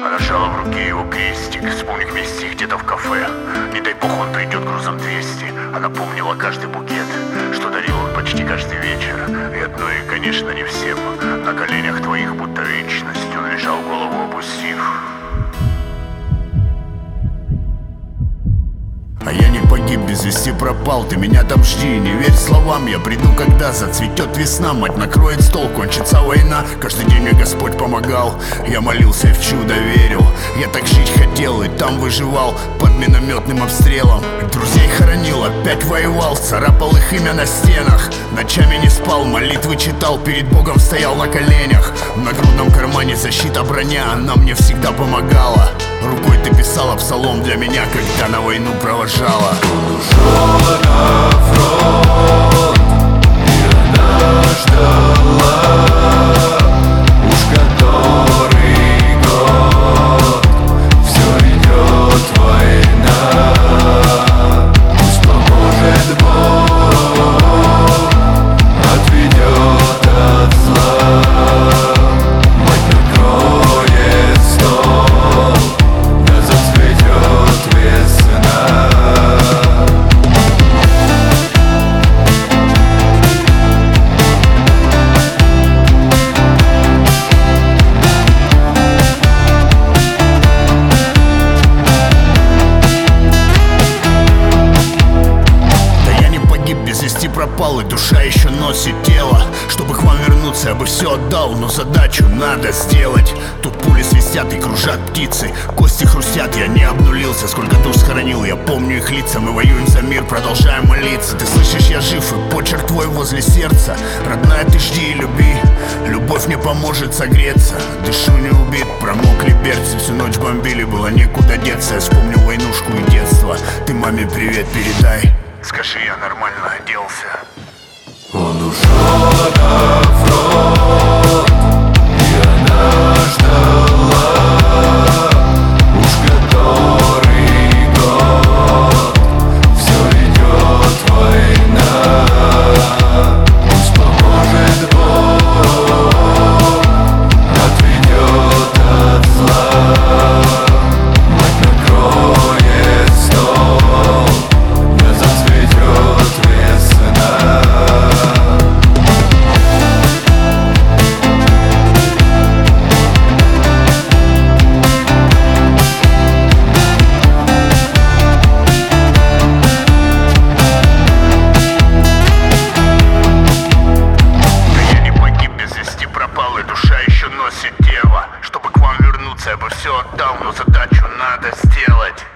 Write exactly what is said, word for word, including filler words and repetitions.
Она сжала в руке его крестик. Вспомни вместе где-то в кафе. Не дай бог он придет грузом двести. Она помнила каждый букет, что дарил он почти каждый вечер. И одно, и, конечно, не всем. На коленях твоих будто вечность он лежал, голову опустив. А я не погиб, без вести пропал. Ты меня там жди, не верь словам. Я приду, когда зацветет весна. Мать накроет стол, кончится война. Каждый день мне Господь помогал. Я молился и в чудо верил. Я так жить хотел и там выживал под минометным обстрелом. Друзей хоронил, опять воевал. Царапал их имя на стенах. Ночами не спал, молитвы читал. Перед Богом стоял на коленях. В нагрудном кармане защита, броня. Она мне всегда помогала. Рукой ты писала псалом для меня, когда на войну провожала. Он ушел на фронт, и она ждала. Уж который год все идет война. Пусть поможет Бог, отведет от зла. Мать накроет стол, да зацветет весна. Пропал, и душа еще носит тело. Чтобы к вам вернуться, я бы все отдал, но задачу надо сделать. Тут пули свистят и кружат птицы, кости хрустят, я не обнулился. Сколько душ схоронил, я помню их лица. Мы воюем за мир, продолжаем молиться. Ты слышишь, я жив, и почерк твой возле сердца. Родная, ты жди и люби, любовь мне поможет согреться. Дышу не убит, промокли берцы. Всю ночь бомбили, было некуда деться. Я вспомнил войнушку и детство. Ты маме привет передай. Скажи, я нормально оделся. Он ушел на фронт, и она ждала. Уж который год все идет война. Пусть поможет Бог, отведет от зла. Мать накроет стол, да зацветет весна. Чтобы к вам вернуться, я бы все отдал, но задачу надо сделать.